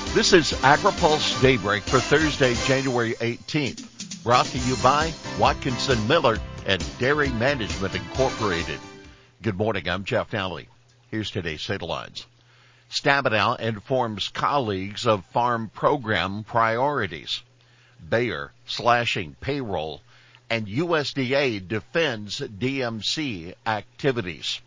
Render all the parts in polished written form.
This is AgriPulse Daybreak for Thursday, January 18th. Brought to you by Watkinson Miller and Dairy Management Incorporated. Good morning, I'm Jeff Nally. Here's today's headlines. Stabenow informs colleagues of farm program priorities. Bayer slashing payroll, and USDA defends DMC activities.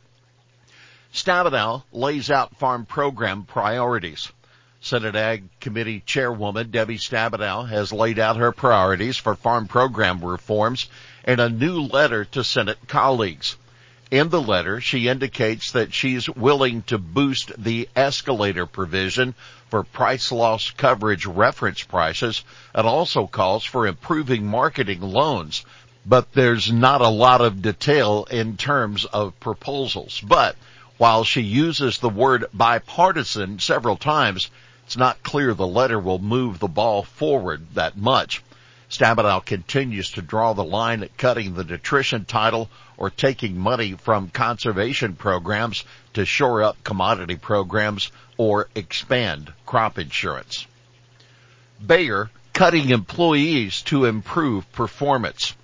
Stabenow lays out farm program priorities. Senate Ag Committee Chairwoman Debbie Stabenow has laid out her priorities for farm program reforms in a new letter to Senate colleagues. In the letter, she indicates that she's willing to boost the escalator provision for price loss coverage reference prices and also calls for improving marketing loans. But there's not a lot of detail in terms of proposals. But while she uses the word bipartisan several times, it's not clear the letter will move the ball forward that much. Stabenow continues to draw the line at cutting the nutrition title or taking money from conservation programs to shore up commodity programs or expand crop insurance. Bayer cutting employees to improve performance.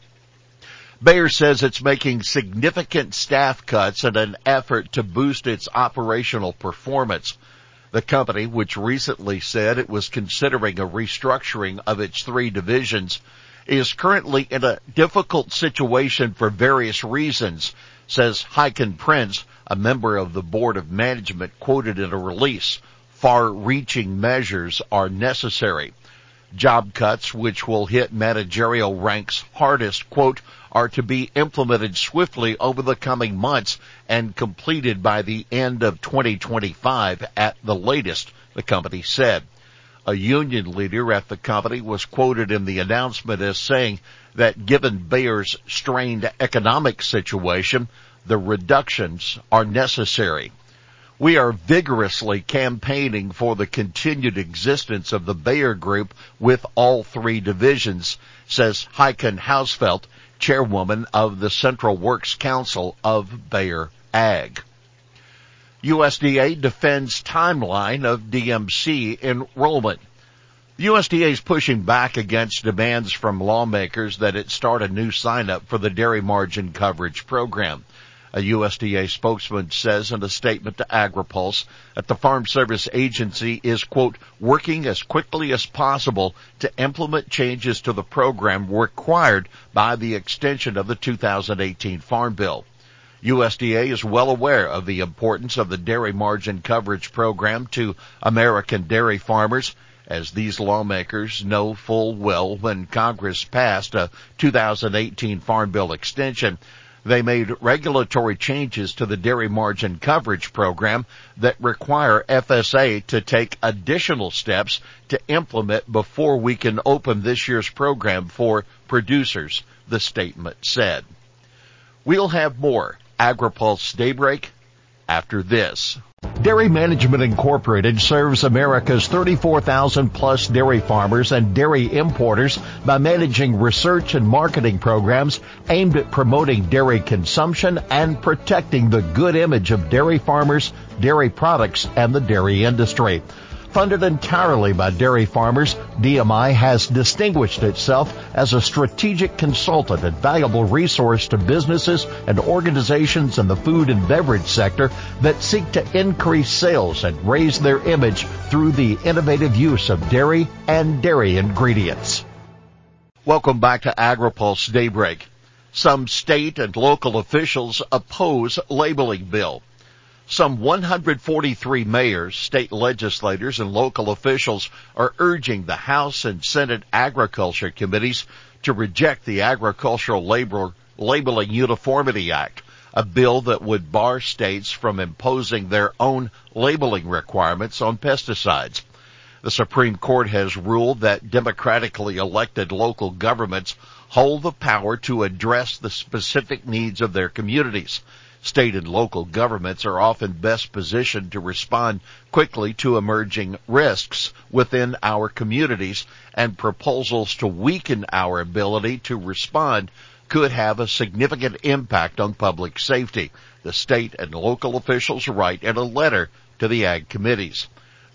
Bayer says it's making significant staff cuts in an effort to boost its operational performance. The company, which recently said it was considering a restructuring of its three divisions, is currently in a difficult situation for various reasons, says Heiken Prince, a member of the board of management, quoted in a release. Far-reaching measures are necessary. Job cuts, which will hit managerial ranks hardest, quote, are to be implemented swiftly over the coming months and completed by the end of 2025 at the latest, the company said. A union leader at the company was quoted in the announcement as saying that given Bayer's strained economic situation, the reductions are necessary. We are vigorously campaigning for the continued existence of the Bayer Group with all three divisions, says Heiken Hausfeld, chairwoman of the Central Works Council of Bayer Ag. USDA defends timeline of DMC enrollment. The USDA is pushing back against demands from lawmakers that it start a new sign-up for the dairy margin coverage program. A USDA spokesman says in a statement to AgriPulse that the Farm Service Agency is, quote, working as quickly as possible to implement changes to the program required by the extension of the 2018 Farm Bill. USDA is well aware of the importance of the dairy margin coverage program to American dairy farmers, as these lawmakers know full well when Congress passed a 2018 Farm Bill extension, they made regulatory changes to the dairy margin coverage program that require FSA to take additional steps to implement before we can open this year's program for producers, the statement said. We'll have more AgriPulse Daybreak after this. Dairy Management Incorporated serves America's 34,000-plus dairy farmers and dairy importers by managing research and marketing programs aimed at promoting dairy consumption and protecting the good image of dairy farmers, dairy products, and the dairy industry. Funded entirely by dairy farmers, DMI has distinguished itself as a strategic consultant and valuable resource to businesses and organizations in the food and beverage sector that seek to increase sales and raise their image through the innovative use of dairy and dairy ingredients. Welcome back to AgriPulse Daybreak. Some state and local officials oppose labeling bill. Some 143 mayors, state legislators, and local officials are urging the House and Senate Agriculture Committees to reject the Agricultural Labeling Uniformity Act, a bill that would bar states from imposing their own labeling requirements on pesticides. The Supreme Court has ruled that democratically elected local governments hold the power to address the specific needs of their communities. State and local governments are often best positioned to respond quickly to emerging risks within our communities, and proposals to weaken our ability to respond could have a significant impact on public safety, the state and local officials write in a letter to the Ag committees.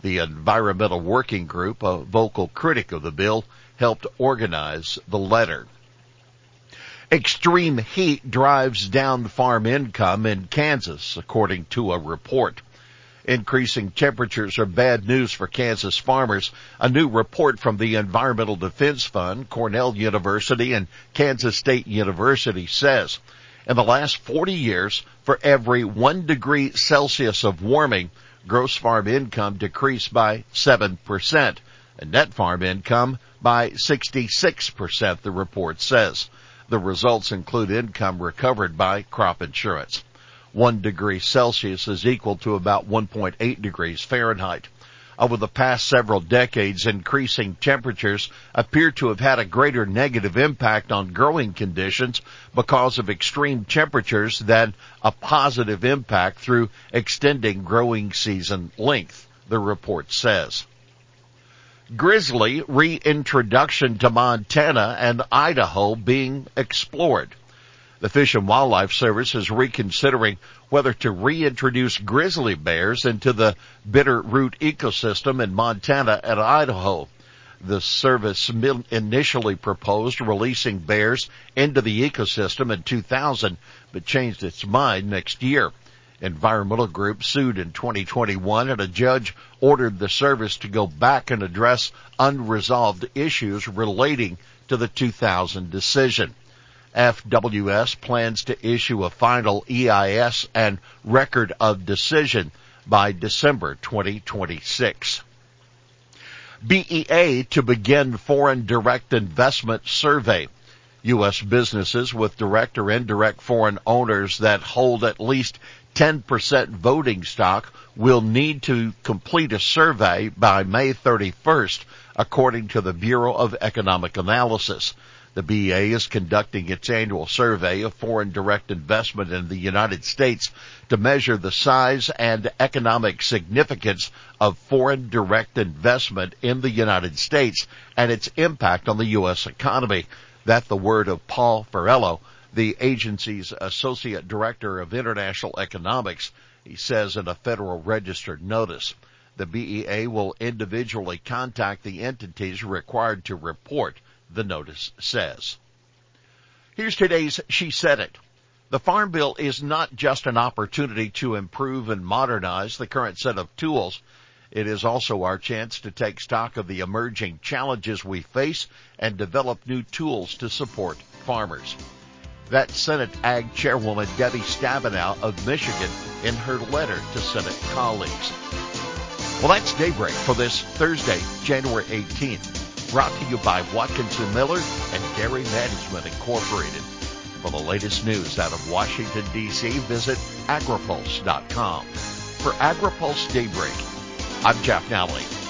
The Environmental Working Group, a vocal critic of the bill, helped organize the letter. Extreme heat drives down farm income in Kansas, according to a report. Increasing temperatures are bad news for Kansas farmers. A new report from the Environmental Defense Fund, Cornell University, and Kansas State University says in the last 40 years, for every 1 degree Celsius of warming, gross farm income decreased by 7%, and net farm income by 66%, the report says. The results include income recovered by crop insurance. 1 degree Celsius is equal to about 1.8 degrees Fahrenheit. Over the past several decades, increasing temperatures appear to have had a greater negative impact on growing conditions because of extreme temperatures than a positive impact through extending growing season length, the report says. Grizzly reintroduction to Montana and Idaho being explored. The Fish and Wildlife Service is reconsidering whether to reintroduce grizzly bears into the Bitterroot ecosystem in Montana and Idaho. The service initially proposed releasing bears into the ecosystem in 2000, but changed its mind next year. Environmental groups sued in 2021, and a judge ordered the service to go back and address unresolved issues relating to the 2000 decision. FWS plans to issue a final EIS and record of decision by December 2026. BEA to begin foreign direct investment survey. U.S. businesses with direct or indirect foreign owners that hold at least 10% voting stock will need to complete a survey by May 31st, according to the Bureau of Economic Analysis. The BEA is conducting its annual survey of foreign direct investment in the United States to measure the size and economic significance of foreign direct investment in the United States and its impact on the U.S. economy. That's the word of Paul Farello, the agency's Associate Director of International Economics. He says in a Federal Register notice, the BEA will individually contact the entities required to report, the notice says. Here's today's She Said It. The Farm Bill is not just an opportunity to improve and modernize the current set of tools. It is also our chance to take stock of the emerging challenges we face and develop new tools to support farmers. That's Senate Ag Chairwoman Debbie Stabenow of Michigan in her letter to Senate colleagues. Well, that's Daybreak for this Thursday, January 18th. Brought to you by Watkinson Miller and Dairy Management Incorporated. For the latest news out of Washington, D.C., visit agripulse.com. For AgriPulse Daybreak, I'm Jeff Nally.